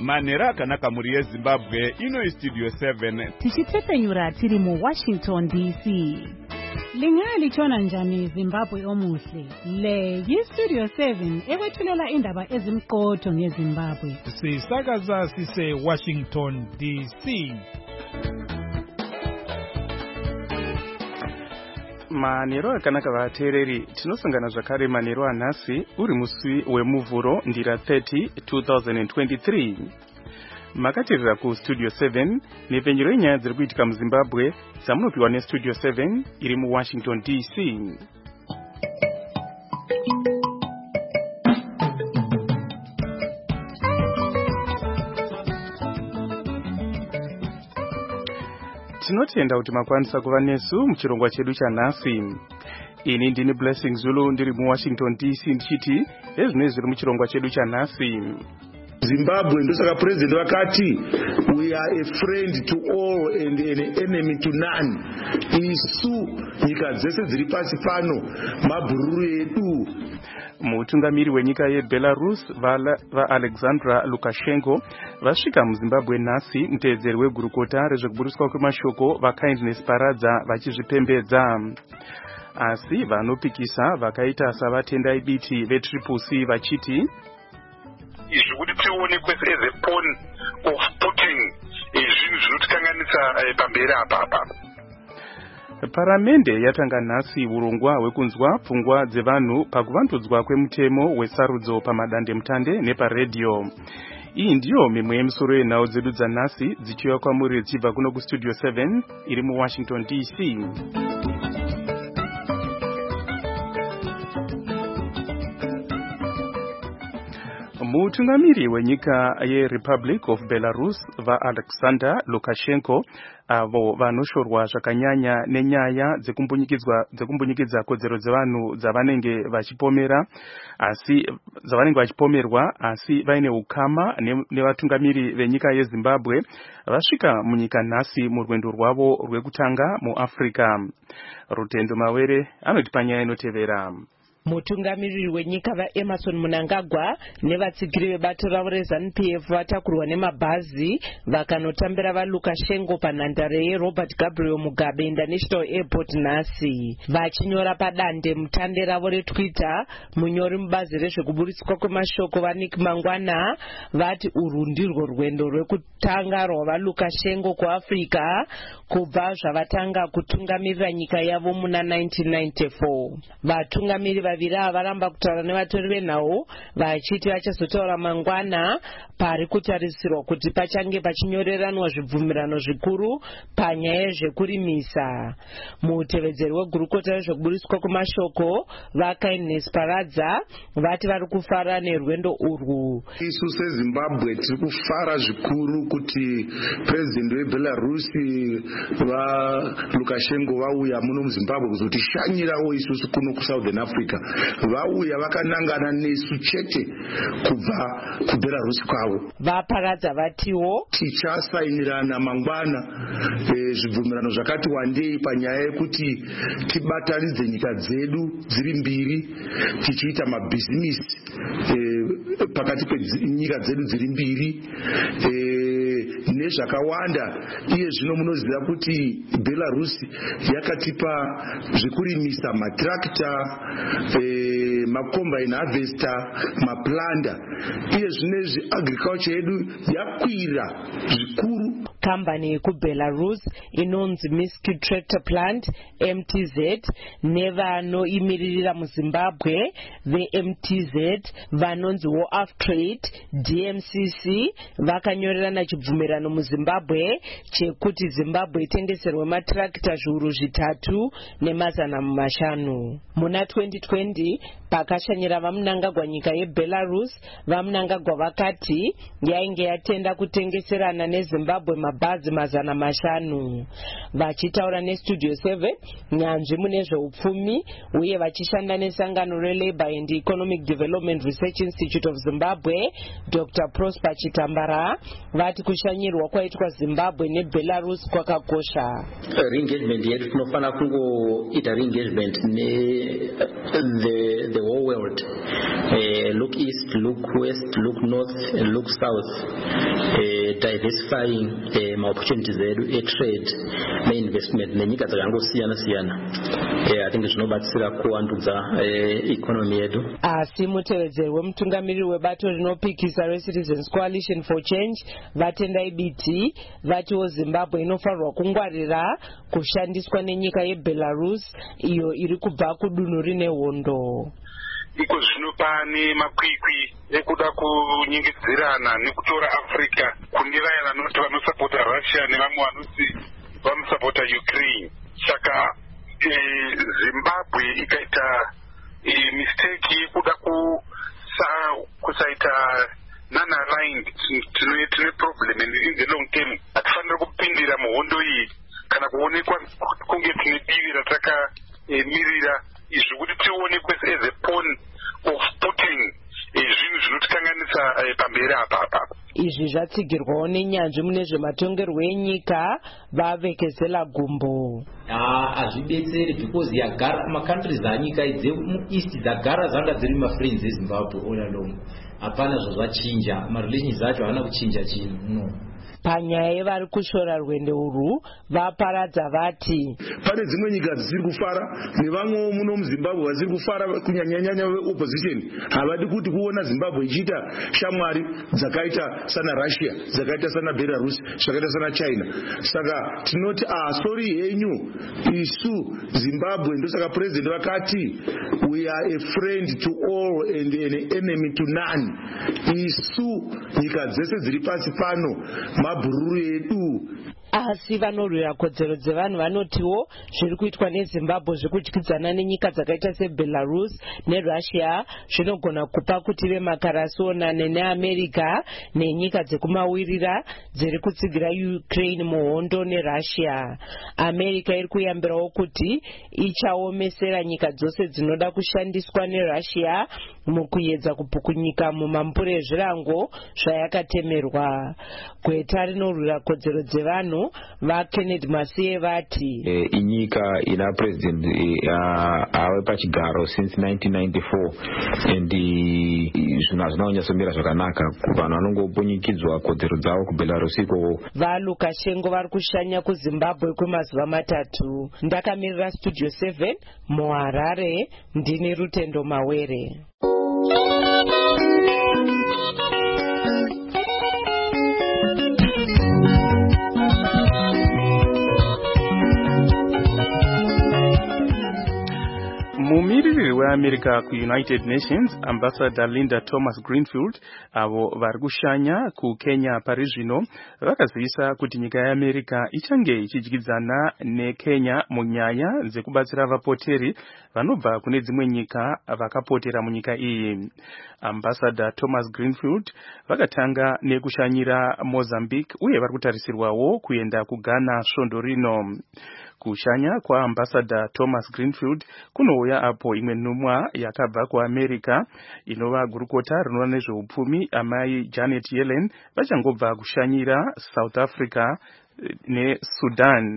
manhero akanaka muri yezimbabwe ino studio 7 tichitepenyura tiri mu Washington DC. Lingalitshona njani Zimbabwe omuhle? Le yi-Studio 7 ekwethulela indaba ezimqotho ngeZimbabwe. Sisakaza sise Washington DC. Manhero akanaka vateereri, tinosangana zvakare manhero anhasi uri musi wemuvhuro ndira 30 2023. Makatirira ku Studio 7 nepenyero yenyaya dziri kuitika muZimbabwe dzamunopiwa neStudio 7 iri mu Washington DC. Tinotenda kuti makwanisa kuva nesu muchirongwa chedu chanhasi. Ini ndini Blessing Zulu ndiri mu Washington DC ndichiti ezvinenge zviri muchirongwa chedu chanhasi. Zimbabwe ndosaka president vakati we are a friend to all and an enemy to none. Isu nyika dzese dziri pasi pano mabhururu edu. Mutungamiri wenyika yeBelarus vaAlexander Lukashenko vasvika muZimbabwe nhasi muteedzeri wegurukota rezvekuburiswa kwemashoko vaKindness Paradza vachizvipembedza. Asi vanopikisa vakaita savatendai biti veTriple-C vachiti izvi kuti tionekwe as a pawn of Putin zvinhu zvinotikanganisa pamberi apa. Paramende yatanga nhasi urongwa hwekunzwa pfungwa dzevanhu pakuvandudzwa kwemutemo wesarudzo pamadandemutande neparedhiyo. Iyi ndiyo mimwe yemisoro yenhau dzedu dzanhasi dzichiuya kwamuri dzichibva kuno kuStudio 7 iri mu Washington DC. Mutungamiri wenyika yeRepublic of Belarus vaAlexander Lukashenko avo vanoshorwa zvakanyanya nenyaya dzekumbunyikidza kodzero dzevanhu dzavanenge vachipomerwa asi vaine ukama nevatungamiri venyika yeZimbabwe vasvika munyika nhasi murwendo rwavo rwekutanga muAfrica. Rutendo Mawere anoti panyaya inotevera. Mutungamiriri wenyika vaEmerson Mnangagwa nevatsigiri vebato ravo reZANU-PF vatakurwa nemabhazi vakanotambira vaLukashenko panhandare yeRobert Gabriel Mugabe International Airport nhasi. Vachinyora padande mutande ravo reTwitter, munyori mubazi rezvekuburiswa kwemashoko vaNick Mangwana vati urwu ndirwo rwendo rwekutanga rwavaLukashenko kuAfrica kubva zvavatanga kutungamirira nyika yavo muna 1994. Vatungamiri vaviri varamba kutaura nevatori venhau vachiti vachazotaura mangwana pari kutarisirwa kuti pachange pachinyoreranwa zvibvumirano zvikuru panyaya yezvekurimisa. Mutevedzeri wegurukota rezvekuburiswa kwemashoko vaKindness Paradza vati vari kufara nerwendo urwu. Isu seZimbabwe tiri kufara zvikuru kuti president weBelarus vaLukashenko vauya muno muZimbabwe kuzotishanyirawo isusu kuno kuSouthern Africa. Vauya vakanangana nesu chete kubva kuBelarus kwavo. Vaparadza vatiwo tichasainirana mangwana zvibvumirano zvakati wandei panyaya yekuti tibatanidze nyika dzedu dziri mbiri tichiita mabhizinisi pakati penyika dzedu dziri mbiri nezvakawanda. Iye zvino munoziva kuti Belarus yakatipa zvekurimisa matrakta, macombine harvester, maplanda. Iye zvinezvi agriculture yedu yakwira zvikuru. Kambani yekuBelarus inonzi Miski Tractor Plant MTZ nevanoimiririra muZimbabwe veMTZ vanonzi War Trade DMCC vakanyorerana chibvumirano muZimbabwe chekuti Zimbabwe itengeserwe matrakta zviuru 3 nemazana 500. Muna 2020 pakashanyira vaMnangagwa nyika yeBelarus, vaMnangagwa vakati yainge yatenda kutengeserana neZimbabwe mabhazi mazana 500. Vachitaura neStudio 7 nyanzvi mune zveupfumi uye vachishanda nesangano reLabour and Economic Development Research Institute of Zimbabwe Dr. Prosper Chitambara vati kushanyirwa kwaitwa Zimbabwe neBelarus kwakakosha. Re-engagement yetu tinofana kungoita re-engagement ne the whole world. Look east, look west, look north, and look south, diversifying opportunities trade investment nenyika dzakangosiyana-siyana. I think zvinobatsira kuwandudza economy yedu. Asi mutevedzeri wemutungamiriri webato rinopikisa reCitizens Coalition for Change vatendai biti vatiwo Zimbabwe inofanirwa kungwarira kushandiswa nenyika yeBelarus iyo iri kubva kudunhu rine hondo. Iko zvino pane makwikwi ekuda kunyengedzerana nekutora Africa kune vaya vanoti vanosapota Russia nevamwe vanoti vanosapota Ukraine. Saka Zimbabwe ikaita mistake yekuda kusaita non-aligned, tine problem in the long term. Hatifanira kupindira muhondo iyi kana kuonekwa kunge tine divi ratakamirira izvi kuti tionekwe as a pawn of Putin zvinhu zvinotikanganisa pamberi apa. Izvi zvatsigirwawo nenyanzvi mune zvematongerwo enyika vavekezela gumbo. Hazvidetseri because yagara makantries anyika dzemueast dzagara dzanga dziri mafriends eZimbabwe all along. Hapana zvachinja, marelations acho haana kuchinja chinhu. No. Panyaya yevari kushora rwendo urwu vaparadza vati pane dzimwe nyika dzisiri kufara nevamwewo muno muZimbabwe vasiri kufara kunyanyanyanya opposition havadi kuti kuona Zimbabwe ichiita shamwari dzakaita sana Russia, dzakaita sana Belarus, zvakaita sana China. Saka tinoti sorry henyu isu Zimbabwe, ndosaka president vakati we are a friend to all and an enemy to none. Isu nyika dzese dziri pasi pano mabhururu edu. Asi vanorwira kodzero dzevanhu vanotiwo zviri kuitwa neZimbabwe zvekudyidzana nenyika dzakaita seBelarus neRussia zvinogona kupa kuti vemakarasonane neAmerica nenyika dzekumawirira dziri kutsigira Ukraine muhondo neRussia. America iri kuyambirawo kuti ichaomesera nyika dzose dzinoda kushandiswa neRussia mukuedza kupukunyika mumambure ezvirango zvayakatemerwa. Gweta rinorwira kodzero dzevanhu vaKennedy Masiye vati inyika ina president ave pachigaro since 1994 and zvinhu zvinonyasomira zvakanaka kuvanhu vanongopfunyikidzwa kodzero dzavo kuBelarus iko. vaLukashenko vari kushanya kuZimbabwe kwemazuva matatu. Ndakamirira Studio 7 muHarare, ndini Rutendo Mawere. Mumiriri weAmerica kuUnited Nations Ambassador Linda Thomas Greenfield avo vari kushanya kuKenya pari zvino vakazivisa kuti nyika yeAmerica ichange ichidyidzana neKenya munyaya dzekubatsira vapoteri vanobva kune dzimwe nyika vakapotera munyika iyi. Ambassador Thomas Greenfield vakatanga nekushanyira Mozambique uye vari kutarisirwawo kuenda kuGhana svondo rino. Kushanya kwaAmbassador Thomas Greenfield kunouya apo imwe nhumwa yakabva kuAmerica inova gurukota rinoona nezveupfumi amai Janet Yellen vachangobva kushanyira South Africa neSudan.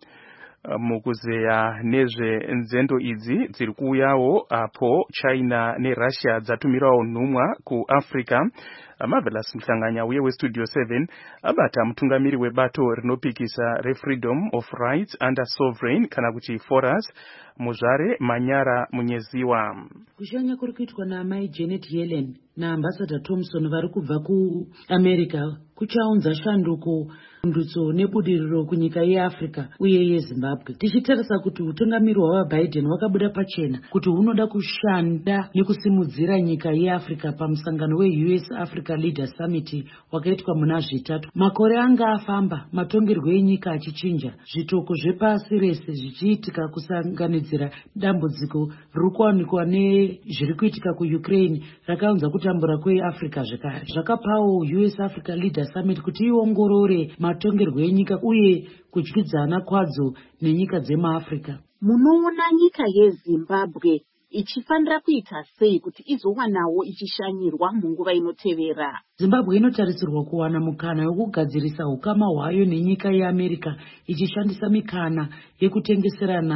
Mukuzeya nezvenzendo idzi dziri kuuyawo apo China neRussia dzatumirawo nhumwa kuAfrica. Marvelous Mhlanganya uye weStudio 7 abata mutungamiri webato rinopikisa reFreedom of Rights under Sovereign kana kuti FORAS Muzvare Manyara Munyeziwa. Kushanya kuri kuitwa naamai Janet Yellen naAmbassador Thompson vari kubva kuAmerica kuchaunza shanduko ndutso nebudiriro kunyika yeAfrica uye yeZimbabwe. Tichitarisa kuti utungamiri hwaBiden wakabuda pachena kuti hunoda kushanda nekusimudzira nyika yeAfrica pamusangano weUS Africa Leaders Summit wakaitwa muna zvitatu. Makore anga afamba, matongerwo enyika achichinja, zvitoko zvepasi rese zvichiitika kusanganidzira dambudziko riri kuwanikwa nezviri kuitika kuUkraine rakaunza kutambura kweAfrica zvekare. Zvakapawo US Africa Leaders Summit kuti iongorore matongerwo enyika uye kudyidzana kwadzo nenyika dzemaAfrica. Munoona nyika yeZimbabwe ichifanira kuita sei kuti izowanawo ichishanyirwa munguva inotevera? Zimbabwe inotarisirwa kuwana mukana wekugadzirisa ukama hwayo nenyika yeAmerica ichishandisa mikana yekutengeserana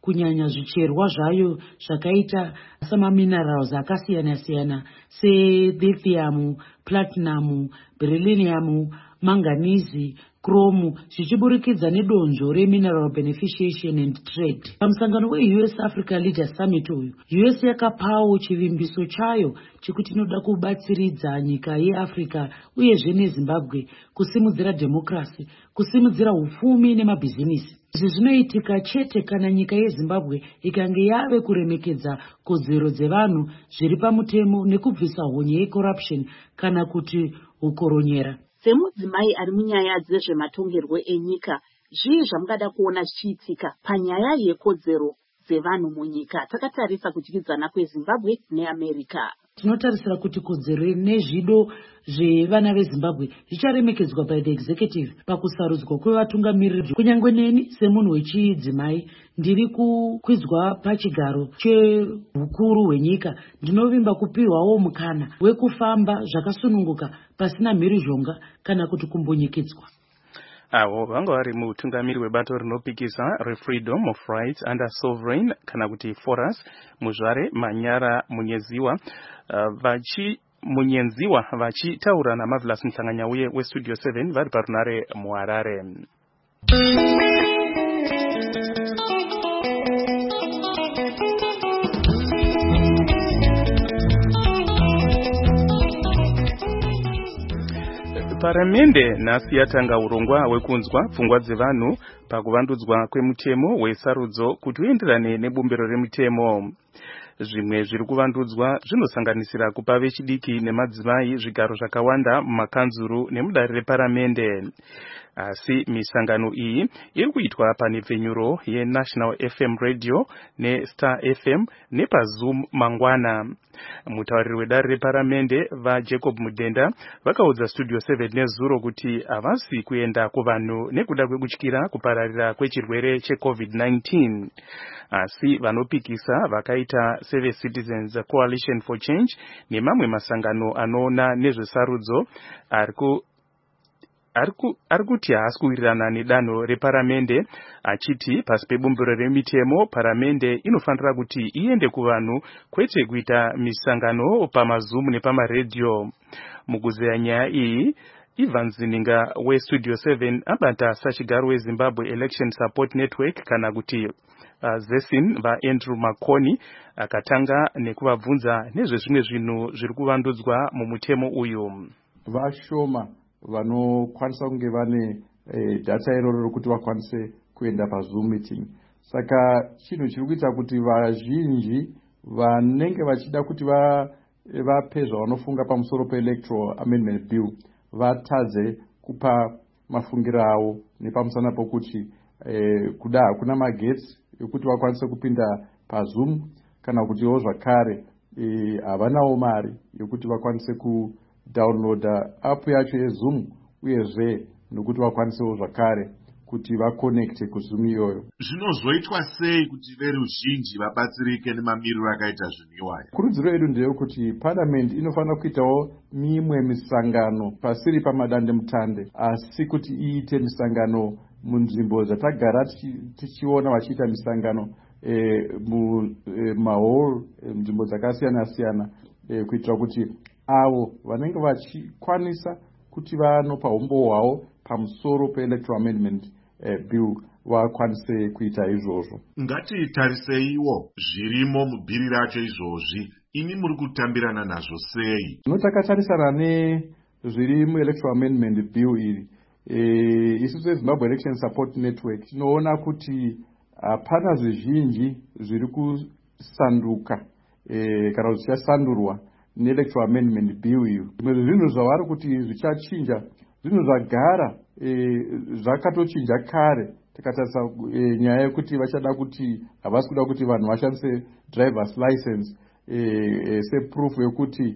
kunyanya zvicherwa zvayo zvakaita samaminerals akasiyana-siyana selithium, platinum, beryllium, manganese, chrome, zvichiburikidza nedonzvo remineral beneficiation and trade. Pamusangano we-US Africa Leaders Summit uyu, US yakapawo chivimbiso chayo chekuti inoda kubatsiridza nyika yeAfrica uyezve neZimbabwe kusimudzira demokrasi, kusimudzira upfumi nemabhizinisi. Izvi zvinoitika chete kana nyika yeZimbabwe ikange yave kuremekedza kodzero dzevanhu zviri pamutemo nekubvisa honye yecorruption kana kuti ukoronyera. Semudzimai ari munyaya dzezvematongerwo enyika, zvii zvamungada kuona zvichiitika panyaya yekodzero dzevanhu munyika takatarisa kudyidzana kweZimbabwe neAmerica? Tinotarisira kuti kodzero nezvido zvevana veZimbabwe zvicharemekedzwa by the executive pakusarudzwa kwevatungamiriri. Kunyangwe neni semunhu wechidzimai ndiri kukwidzwa pachigaro chehukuru hwenyika, ndinovimba kupiwawo mukana wekufamba zvakasununguka pasina mhirizhonga kana kuti kumbonyikidzwa. Avo vanga vari mutungamiri webato rinopikisa reFreedom of Rights under Sovereign kana kuti Forus Muzvare Manyara Munyenziwa vachitaura naMarvelous Mhlanganyauye weStudio 7 vari parunare muHarare. Paramende nhasi yatanga urongwa hwekunzwa pfungwa dzevanhu pakuvandudzwa kwemutemo wesarudzo kuti uenderane nebumbiro remutemo. Zvimwe zviri kuvandudzwa zvinosanganisira kupa vechidiki nemadzimai zvigaro zvakawanda mumakanzuru nemudare reparamende. Asi misangano iyi iri kuitwa panepfenyuro yeNational FM Radio neStar FM nepaZoom mangwana. Mutauriri wedare reparamende vaJacob Mudenda vakaudza Studio 7 nezuro kuti havasi kuenda kuvanhu nekuda kwekutyira kupararira kwechirwere cheCovid-19. Asi vanopikisa vakaita Save Citizens Coalition for Change nemamwe masangano anoona nezvesarudzo ari kuti haasi kuwirirana nedanho reparamende, achiti pasi pebumbiro remitemo paramende inofanira kuti iende kuvanhu kwete kuita misangano pamaZoom nepamaredhiyo. Mukuzeya nyaya iyi, Ivan Zininga weStudio 7 abata sachigaro weZimbabwe Election Support Network kana kuti Zesin vaAndrew Makoni akatanga nekuvabvunza nezvezvimwe zvinhu zviri kuvandudzwa mumutemo uyu. Vashoma vanokwanisa kunge vane data iroro rokuti vakwanise kuenda paZoom meeting. Saka chinhu chiri kuita kuti vazhinji vanenge vachida kuti vape zvavanofunga pamusoro peElectoral Amendment Bill vatadze kupa mafungiro avo nepamusana pokuti kuda hakuna magetsi ekuti vakwanise kupinda paZoom kana kutiwo zvakare havanawo mari yokuti vakwanise kudownloada app yacho yeZoom uyezve nokuti vakwanisewo zvakare kuti vakonekte kuZoom iyoyo. Zvinozoitwa sei kuti veruzhinji vabatsirike nemamiriro akaita zvinhu iwayo? Kurudziro yedu ndeyekuti parliament inofanira kuitawo mimwe misangano pasiri pamadandemutande, asi kuti iite misangano munzvimbo dzatagara tichiona vachiita misangano mumahall nzvimbo dzakasiyana-siyana, kuitira kuti avo vanenge vachikwanisa kuti vanopa umbo hwavo pamusoro peElectoral Amendment Bill vakwanise kuita izvozvo. Ngatitariseiwo zvirimo mubhiri racho izvozvi, ini muri kutambirana nazvo sei? Takatarisa nezviri muElectoral Amendment Bill iri, isu seZimbabwe Election Support Network tinoona kuti hapana zvizhinji zviri kusanduka kana kuti zvichasandurwa neElectoral Amendment Bill iyo. Zvimwe zvinhu zvavari kuti zvichachinja zvinhu zvagara zvakatochinja kare. Takatarisa nyaya yekuti vachada kuti havasi kuda kuti vanhu vashandise driver's license seproof yekuti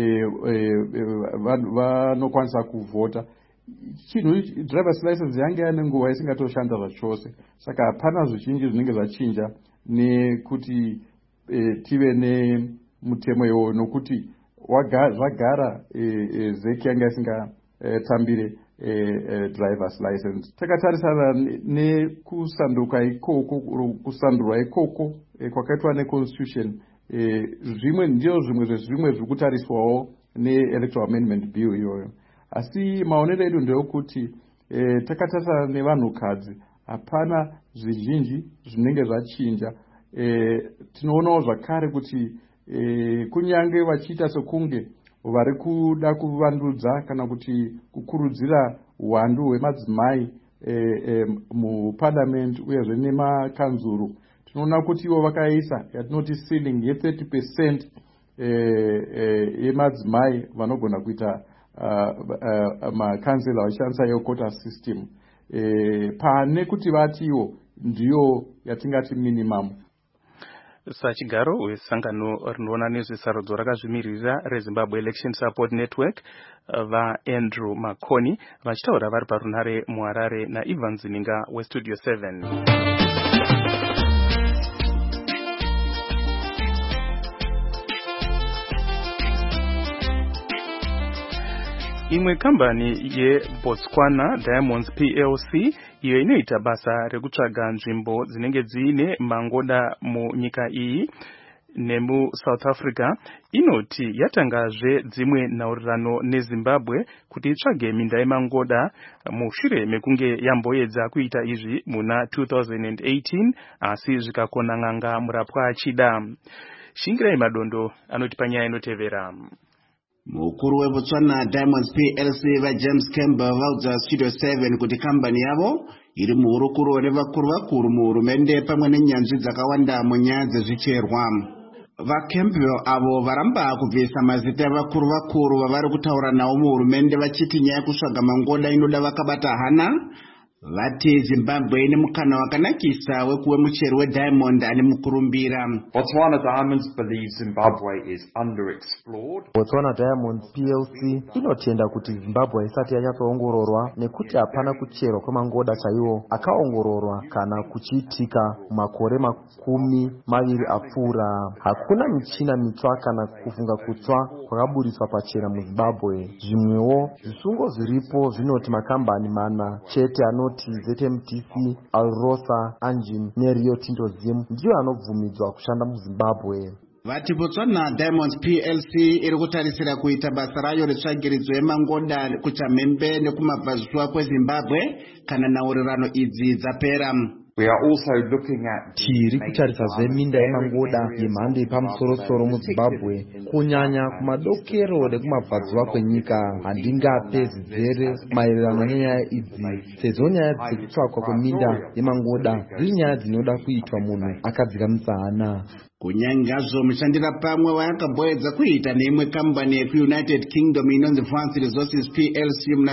vanokwanisa kuvhota. Chinhu driver's license yange yane nguva isingatoshanda zvachose. Saka hapana zvizhinji zvinenge zvachinja nekuti tive nemutemo iwoyo, nokuti zvagara zeki yanga tambire driver's license. Takatarisana nekusanduka ikoko kusandurwa ikoko kwakaitwa neconstitution zvimwe ndio zvimwe zvekutariswawo neelectoral amendment bill iyoyo. Asi maonero edu ndeokuti takatarisana nevanhukadzi hapana zvizhinji zvinenge zvachinja. Tinoonawo zvakare kuti kunyange vachiita sekunge vari kuda kuvandudza kana kuti kukurudzira uwandu hwemadzimai muparliament uyezve nemakanzuru, tinoona kuti ivo vakaisa yatinoti ceiling ye30% yemadzimai vanogona kuita makansela vachishandisa yekota system, pane kuti vatiwo ndiyo yatingati minimum. Sachigaro wesangano rinoona nezvesarudzo rakazvimirira reZimbabwe Election Support Network vaAndrew Makoni vachitaura vari parunhare muHarare naIvan Zininga weStudio 7. Imwe kambani yeBotswana Diamonds PLC iyo inoita basa rekutsvaga nzvimbo dzinenge dziine mangoda munyika iyi nemuSouth Africa inoti yatangazve dzimwe nhaurirano neZimbabwe kuti itsvage minda yemangoda mushure mekunge yamboedza kuita izvi muna 2018 asi zvikakona n'anga murapwa achida. Shingirai Madondo anoti panyaya inotevera. Mukuru weBotswana Diamonds PLC vaJames Campbell vaudza Studio 7 kuti kambani yavo iri muhurukuro revakuru vakuru muhurumende pamwe nenyanzvi dzakawanda munyaya dzezvicherwa. VaCampbell avo varamba kubvisa mazita evakuru vakuru vavari kutaura navo muhurumende vachiti nyaya kusvaga mangoda inoda vakabata hana. Vati Zimbabwe ine mukana wakanakisa wekuwe muchero weDiamond ane mukurumbira. Botswana Diamonds believes Zimbabwe is underexplored. Botswana Diamonds PLC inotenda kuti Zimbabwe isati yanyatsoongororwa nekuti hapana kucherwa kwemangoda chaiwo akaongororwa kana kuchiitika makore 20 apfuura. Hakuna michina mitsva kana kufunga kutsva kwakaburiswa pachena muZimbabwe. Zvimwewo zvisungo zviripo zvinoti makambani mana chete anoti ZMTC, Alrosa, Angin neRio Tinto Zim ndiyo anobvumidzwa kushanda muZimbabwe. Vati Botswana Diamonds PLC iri kutarisira kuita basa rayo retsvagiridzo yemangoda kuChamhembe nekumabvazuva kweZimbabwe kana nhaurirano idzi dzapera. We are also looking at tiri kutarisazve minda yemangoda yemhando yepamusoro-soro muZimbabwe kunyanya kumadokero nekumabvazuva kwenyika. Handingape zizere maererano nenyaya idzi sezvo nyaya dzekutsvakwa kweminda yemangoda dziri nyaya dzinoda kuitwa munhu akadzikamisa hana. Kunyangazvo mushandira pamwe vayakaboedza kuita neimwe kambani yekuUnited Kingdom inonzi France Resources PLC muna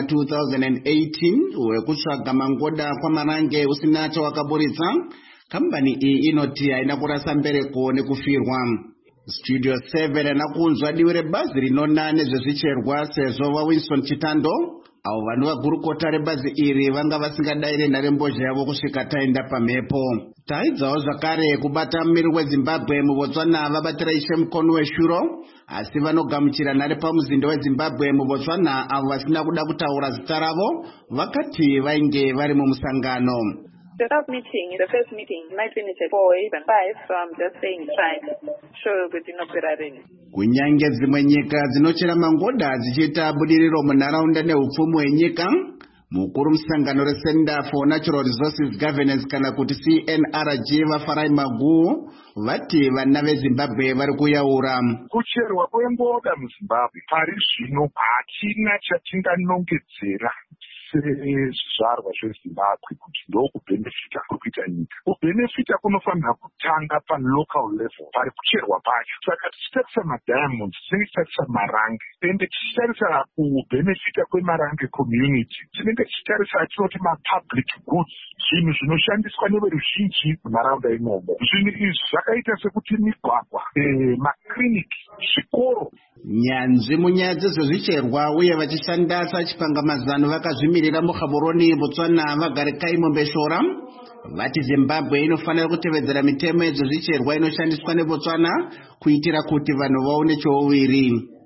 2018 wekutsvaga mangoda kwamarange usina chawakaburitsa, kambani iyi inoti haina kurasa mbereko nekufirwa. Studio 7 anakunzwa divi rebazi rinona nezvezvicherwa sezvo vaWinston Chitando avo vanhu vagurukota rebazi iri vanga vasingadayire nharembozha yavo kusvika taenda pamhepo. Taidzawo zvakare kubata mumiri weZimbabwe muBotswana vabatira Ishe Mukonu weShuro, asi vanogamuchira nhare pamuzinda weZimbabwe muBotswana avo vasina kuda kutaura zita ravo vakati vainge vari mumusangano. The top meeting, the first meeting, might finish at 4, even 5, so I'm just saying time. Sure, kuti inoperareni. Kunyange dzimwe nyika dzinochera mangoda dzichiita budiriro munharaunda neupfumi hwenyika, mukuru musangano reCenter for Natural Resources Governance kana kuti CNRG vaFarai Maguo vati vana veZimbabwe vari kuyaura. Kucherwa kwengoda muZimbabwe pari zvino hatina chatinganongedzera sezvizvarwa zveZimbabwe kuti ndokubhenefita kuri kuita nyika. Kubhenefita kunofanira kutanga palocal level pari kucherwa pacho. Saka tichitarisa madiamonds tinenge tichitarisa marange, ende tichitarisa kubhenefita kwemarange community tinenge tichitarisa tinoti mapublic goods, zvinhu zvinoshandiswa neveruzhinji munharaunda imomo. Zvinhu izvi zvakaita sekuti migwagwa, makiriniki, zvikoro. Nyanzvi munyaya dzezvezvicherwa uye vachishanda sachipangamazano vakazvimirira muGaborone Botswana vagare Kaimo Mbeshora vati Zimbabwe inofanira kutevedzera mitemo yezvezvicherwa inoshandiswa neBotswana kuitira kuti vanhu vaone chouviri.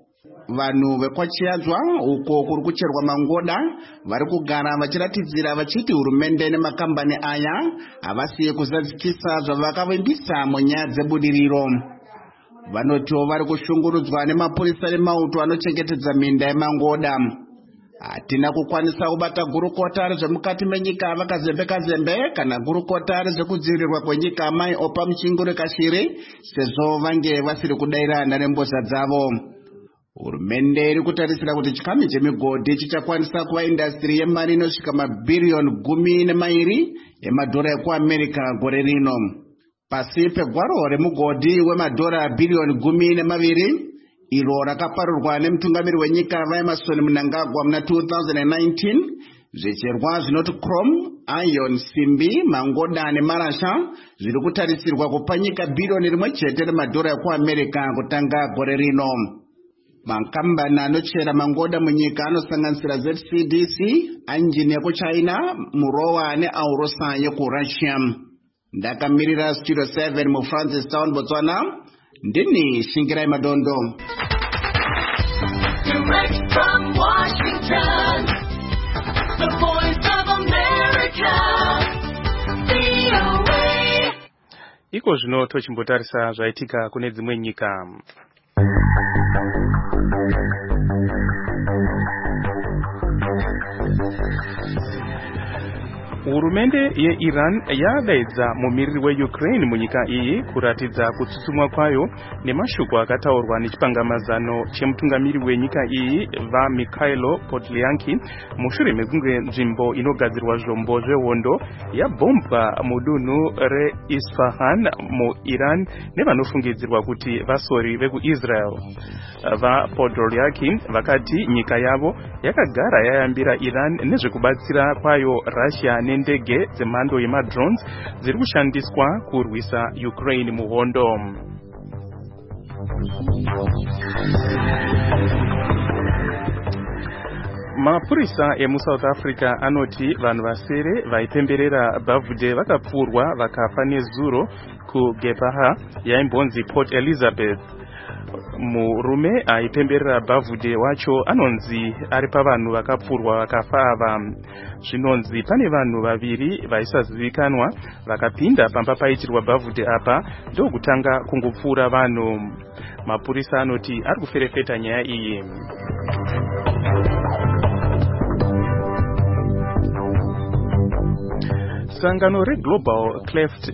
vanhu vekwachiadzwa uko kuri kucherwa mangoda vari kugara vachiratidzira vachiti hurumende nemakambani aya havasiye kuzadzikisa zvavakavimbisa munyaya dzebudiriro. Vanotiwo vari kushungurudzwa nemapurisa nemauto anochengetedza minda yemangoda. Hatina kukwanisa kubata gurukota rezvemukati menyika vakazembe kana gurukota rezvekudzivirirwa kwenyika amai Opa Muchinguri Kashiri sezvo vange vasiri kudaira nharembozha dzavo. Hurumende iri kutarisira kuti chikamu chemigodhi chichakwanisa kuva indastiri yemari inosvika mabhiriyoni 12 yemadhora ekuAmerica gore rino. Pasi pegwaro remugodhi wemadhora bhiriyoni 12 iro rakaparurwa nemutungamiri wenyika vaEmerson Mnangagwa muna 2019, zvicherwa zvinoti chrome, iron, simbi, mangoda nemarasha zviri kutarisirwa kupa nyika bhiriyoni 1 remadhora ekuAmerica kutanga gore rino. Makambani anochera mangoda munyika anosanganisira ZCDC, Engine yekuChina, Murowa neAurosa yekuRussia. Ndakamirira Studio 7 muFrancis Town, Botswana. Ndini Shingirai Madondo. Direct from Washington, the voice of America, VOA. Iko zvino tochimbotarisa zvaitika kune dzimwe nyika. Hurumende yeIran yadaidza mumiriri weUkraine munyika iyi kuratidza kutsutsumwa kwayo nemashoko akataurwa nechipangamazano chemutungamiri wenyika iyi vaMikhailo Podolyanki mushure mekunge nzvimbo inogadzirwa zvombo zvehondo yabhombwa mudunhu reIsfahan muIran nevanofungidzirwa kuti vasori vekuIsrael. VaPodolyanki vakati nyika yavo yakagara yayambira Iran nezvekubatsira kwayo Russia nendege dzemhando yemadrones dziri kushandiswa kurwisa Ukraine muhondo. Mapurisa emuSouth Africa anoti vanhu vasere vaipemberera bhavhudhe vakapfurwa vakafa nezuro kuGebaha yaimbonzi Port Elizabeth. Murume aipemberera bhavhudhe wacho anonzi ari pavanhu vakapfurwa vakafa ava. Zvinonzi pane vanhu vaviri vaisazivikanwa vakapinda pamba paitirwa bhavhudhe apa ndokutanga kungopfuura vanhu. Mapurisa anoti ari kuferefeta nyaya iyi. Sangano reGlobal Cleft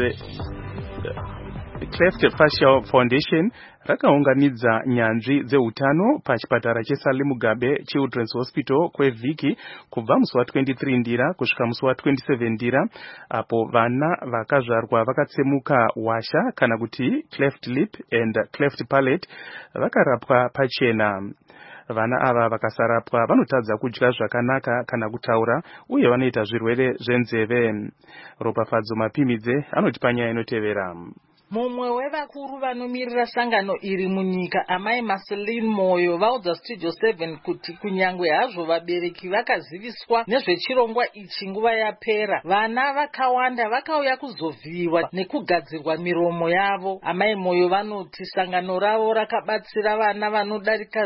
Facial Foundation rakaunganidza nyanzvi dzeutano pachipatara cheSalem Mugabe Children's Hospital kwevhiki kubva musi wa23 Ndira kusvika musi wa27 Ndira, apo vana vakazvarwa vakatsemuka washa kana kuti cleft lip and cleft palate vakarapwa pachena. Vana ava vakasarapwa vanotadza kudya zvakanaka kana kutaura uye vanoita zvirwere zvenzeve. Ropafadzo Mapimidze anoti panyaya inotevera. Mumwe wevakuru vanomirira sangano iri munyika amai Marceline Moyo vaudza Studio 7 kuti kunyangwe hazvo vabereki vakaziviswa nezvechirongwa ichi nguva yapera, vana vakawanda vakauya kuzovhiyiwa nekugadzirwa miromo yavo. Amai Moyo vanoti sangano ravo rakabatsira vana vanodarika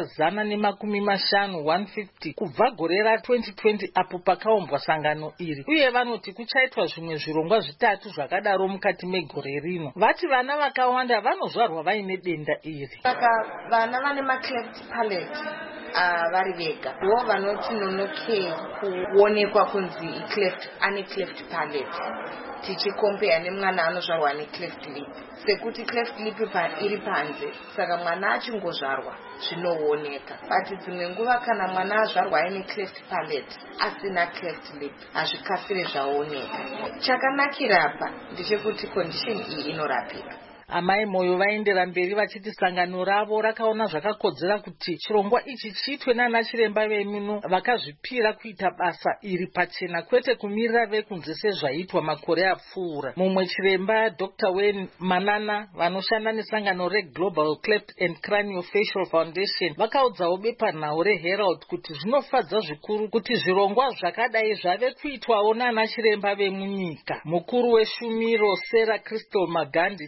150 kubva gore ra2020 apo pakaumbwa sangano iri, uye vanoti kuchaitwa zvimwe zvirongwa 3 zvakadaro mukati megore rino. Vati vana vakawanda vanozvarwa vaine denda iri. Saka vana vane macleft palate vari vega vo vanoti nonokei kuonekwa kunzi ane cleft palate tichikompea nemwana anozvarwa necleft lip, sekuti cleft lip iri panze, saka mwana achingozvarwa zvinooneka. But dzimwe nguva kana mwana azvarwa aine cleft palate asina cleft lip hazvikasire zvaoneka. Chakanakira apa ndechekuti condition iyi inorapika. Amai Moyo vaendera mberi vachiti sangano ravo rakaona zvakakodzera kuti chirongwa ichi chiitwe nana chiremba vemino vakazvipira kuita basa iri pachena, kwete kumirira vekunze sezvaitwa makore apfuura. Mumwe chiremba Dr. Wayne Manana vanoshanda nesangano reGlobal Cleft and Craniofacial Foundation vakaudzawo bepanhau reHerald kuti zvinofadza zvikuru kuti zvirongwa zvakadai zvave kuitwawo nana chiremba vemunyika. Mukuru weshumiro Sarah Crystal Magandi Trust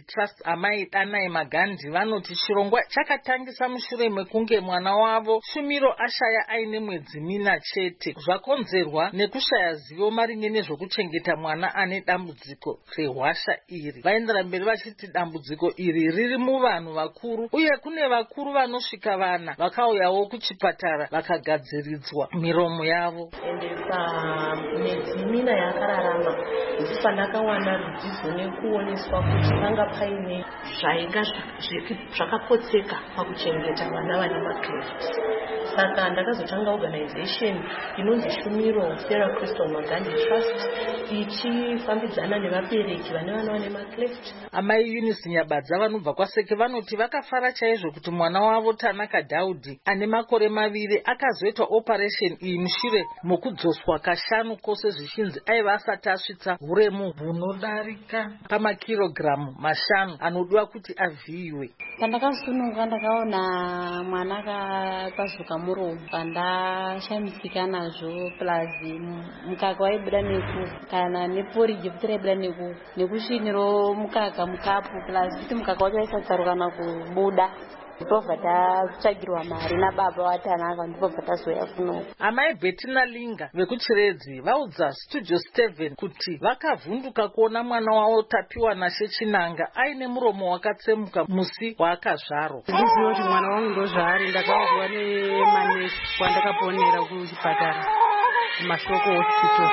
amai Danai Magandhi vanoti chirongwa chakatangisa mushure mekunge mwana wavo Shumiro ashaya aine mwedzi mina chete, zvakonzerwa nekushaya zivo maringe nezvokuchengeta mwana ane dambudziko rehwasha iri. Vaendera mberi vachiti dambudziko iri riri muvanhu vakuru, uye kune vakuru vanosvika vana vakauyawo kuchipatara vakagadziridzwa miromo yavo. Ende pamwedzi mina yakararama ndisi pandakawana rudzidzo nekuoneswa kuti panga paine zvainga zvakakotseka pakuchengeta vana vane macleft. Saka ndakazotanga organization inonzi Shumiro Sarah Crystal Magandhi Trust ichifambidzana nevabereki vane vana vane macleft. Amai Eunice Nyabadza vanobva kwaSeke vanoti vakafara chaizvo kuti mwana wavo Tanaka Dhaudhi ane makore 2 akazoitwa operation iyi mushure mokudzoswa kashanu kose zvichinzi aiva asati asvitsa uremu hunodarika pamakirogiramu 5 anodiwa kuti avhiyiwe. Pandakasununguka ndakaona mwana akapazuka muromo, pandashamisika nazvo plus mukaka waibuda neku kana neporiji kuti raibuda nekusviniro mukaka mukapu plus kuti mukaka wacho waisatsaruka kubuda. Ndobva tatsvagirwa mari nababa waTanaka, ndobva tazoya kuno. Amai Bettina Linga vekuChiredzi vaudza Studio 7 kuti vakavhunduka kuona mwana wavo Tapiwa Nashe Chinanga aine muromo wakatsemuka musi waakazvarwa. Ndiziva kuti mwana wangu ndozvaari, ndakaudzwa nemanesi kwandakaponera kuchipatara Mashoko Hospital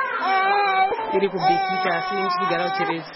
iri kuBekita, asi ndichigara kuChiredzi.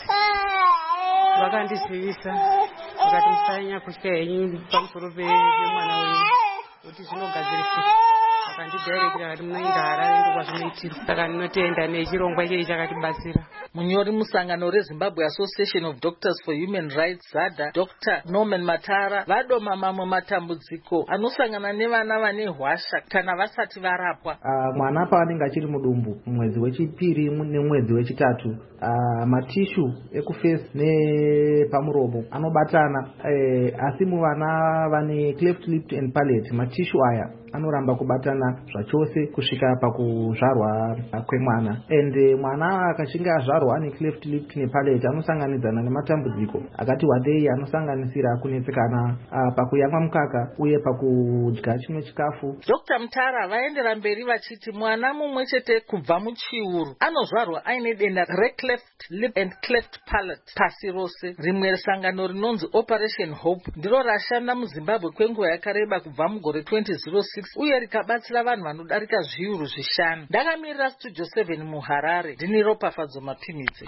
Vakandizivisa vakati musanya kusvika henyu pamusoro pemwana wenyu kuti zvinogadzirisa, vakandidirekera kuti munoenda Harare ndokwazvinoitirwa. Saka ndinotenda nechirongwa ichechi chakatibatsira. Munyori musangano reZimbabwe Association of Doctors for Human Rights ZADA, Dr. Norman Matara vadoma mamwe matambudziko anosangana nevana vane hwasha kana vasati varapwa. Mwana paanenge achiri mudumbu mwedzi wechipiri nemwedzi wechitatu, matishu ekufesi nepamuromo anobatana, asi muvana vane cleft lip and palate matishu aya anoramba kubatana zvachose kusvika pakuzvarwa kwemwana. And mwana akachinge azvarwa ane cleft lip nepalate anosanganidzana nematambudziko akati wandei anosanganisira kunetsekana pakuyamwa mukaka uye pakudya chimwe chikafu. Dr. Mtara vaendera mberi vachiti mwana mumwe chete kubva muchiuru anozvarwa aine denda recleft lip and cleft palate pasi rose. Rimwe sangano rinonzi Operation Hope ndiro rashanda muZimbabwe kwenguva yakareba kubva mugore 2006 uye rikabatsira vanhu vanodarika 5,000. Ndakamirira Studio 7 muHarare, ndini Ropafadzo Mapimidze.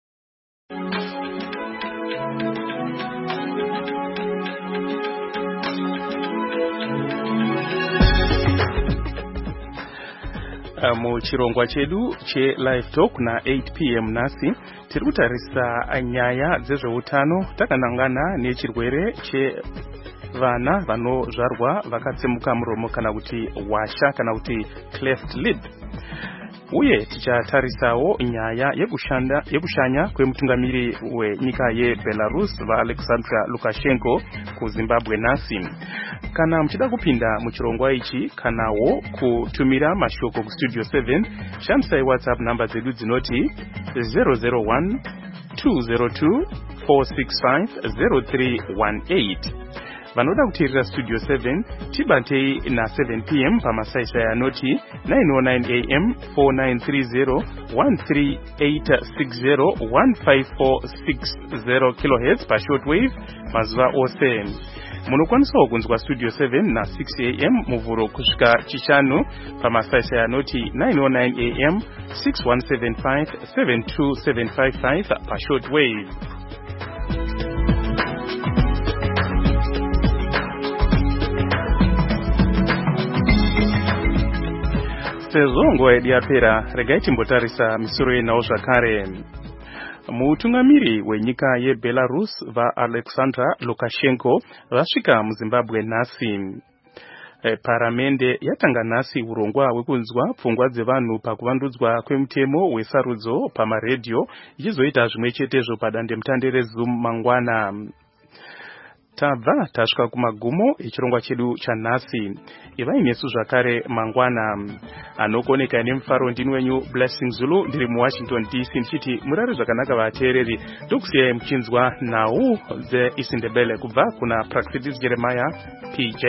Muchirongwa chedu che-Live Talk na 8 p.m. nasi tiri kutarisa nyaya dzezveutano takanangana nechirwere chevana vanozvarwa vakatsemuka muromo kana kuti hwasha kana kuti cleft lip. Uye tichatarisawo nyaya yekushanya kwemutungamiri wenyika yeBelarus vaAlexander Lukashenko kuZimbabwe nasi. Kana muchida kupinda muchirongwa ichi kanawo kutumira mashoko kuStudio 7, shandisai WhatsApp namba dzedu dzinoti 001 202 465 0318. Vanoda kuteerera Studio 7 tibatei na 7 p.m. pamasaisai anoti 909 am 4930 13860 15460 kHz pashortwave mazuva ose. Munokwanisawo kunzwa Studio 7 na 6 am muvhuro kusvika chishanu pamasaisai anoti 909 am 6175 72755 pashortwave. Sezvo nguva yedu yapera, regai timbotarisa misoro yenawo zvakare. Mutungamiri wenyika yeBelarus vaAlexander Lukashenko vasvika muZimbabwe nhasi. Paramende yatanga nhasi urongwa hwekunzwa pfungwa dzevanhu pakuvandudzwa kwemutemo wesarudzo pamaredhiyo ichizoita zvimwe chetezvo padandemutande reZoom mangwana. tabva tasvika kumagumo echirongwa chedu chanhasi. Ivai nesu zvakare mangwana. Anokoneka nemufaro ndini wenyu Blessing Zulu, ndiri muWashington DC ndichiti murare zvakanaka vateereri. Ndokusiyai muchinzwa nhau dzeIsindebele kubva kuna Praxidis Jeremiah PJ.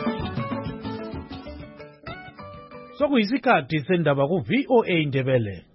Sokuyisikhathi sendaba ku VOA Ndebele.